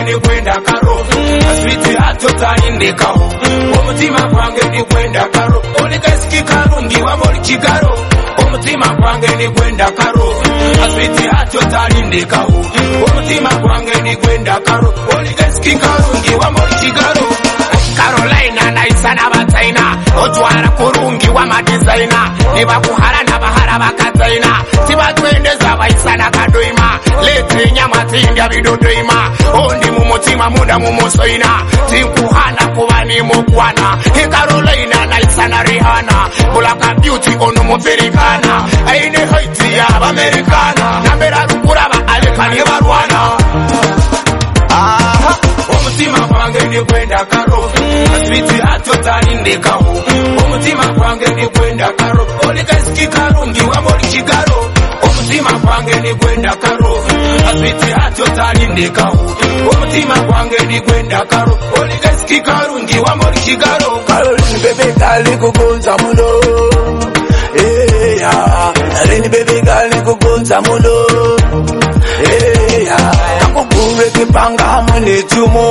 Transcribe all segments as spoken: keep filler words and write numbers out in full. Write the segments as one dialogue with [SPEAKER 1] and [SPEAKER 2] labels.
[SPEAKER 1] ni kwenda karo Sweet hato talindeka Omutima kwange ni kwenda karo Olikesiki karungi wa mori kigaro Omutima kwange ni kwenda karo Sweet hato talindeka Omutima kwange ni kwenda karo Olikesiki karungi wa mori kigaro Carolina na isana bataina Otwara kurungi wa madizaina Niba kuhara na bahara bakataina Tiba twendeza baisana kadoima Leti nyama tindia bidodoima Ondi mumutima muda mumusoina Tinkuhana kubani mukwana He Carolina na isana Rihanna Bulaka beauty onu muferikana Aine haiti ya Amerikana Nambera rukuraba alekani barwana Aha Omutima kwange ni kwenda karo Sweet hato talindeka Omutima kwange ni kwenda karo Olikesiki karungi wa mori kigaro Omutima kwange ni kwenda karo Sweet hato talindeka Omutima kwange ni kwenda karo Olikesiki karungi wa mori kigaro
[SPEAKER 2] Caroline baby kali kukunza mulo Eh ya Caroline baby kali kukunza mulo Eh ya Kakukure kipanga mune tumo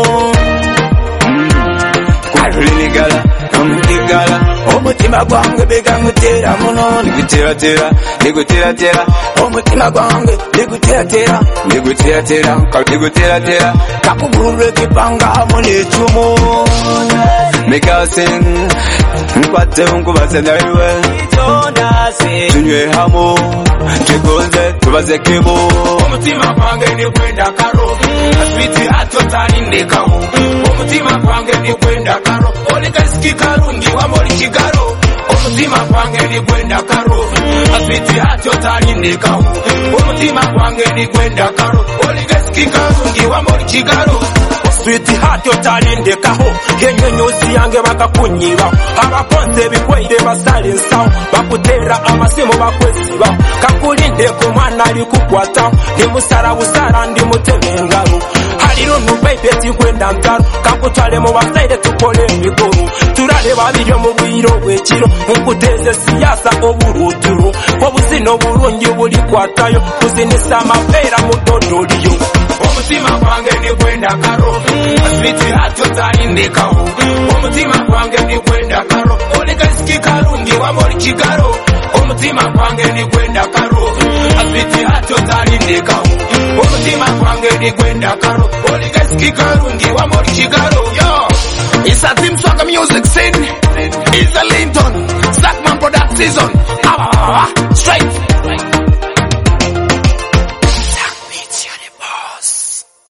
[SPEAKER 2] Caroline gala Kamukigala Omutima kwange bega ngutera muno Nigutera tera Nigutera tera Omutima kwange Nigutera tera Nigutera tera Nigutera tera Kakukure kipanga mune tumo Mikasin Nkwate unkubaze nariwe Tunywe hamo Tugonze tubaze kibo
[SPEAKER 1] Omutima kwange ni kwenda karo Sweet hato talindeka Omutima kwange ni kwenda karo Olikesiki karungi wa mori kigaro Omutima kwange ni kwenda karo Sweet hato talindeka Omutima kwange ni kwenda karo Olikesiki karungi wa mori kigaro
[SPEAKER 3] Sweet hato talindekaho Yenyonyozi yange bakakunyiba Abaponze bikweire basale nsaho Bakutera amasimu bakwesiba Kakulinde ku mwana ali kukwata Ndi musara busara ndi muteme ngaro Haliro nubabe tikwenda ntaro Kakutwale mu basaire tukole emigoro Turale babiryo mu bwiro bwekiro Nkuteze siyasa oburuturo Obuzino bulungi buli kwatayo Kuzinisa amapera mu dodoliyo
[SPEAKER 1] Omutima kwange ni kwenda karo Sweet hato talindeka Omutima kwange ni kwenda karo Olikesiki karungi wa mori kigaro Omutima kwange ni kwenda karo Sweet hato talindeka Omutima kwange ni kwenda karo Olikesiki karungi wa mori kigaro Yo It's a Team Swagga music scene It's a Linton Sackman product season Ah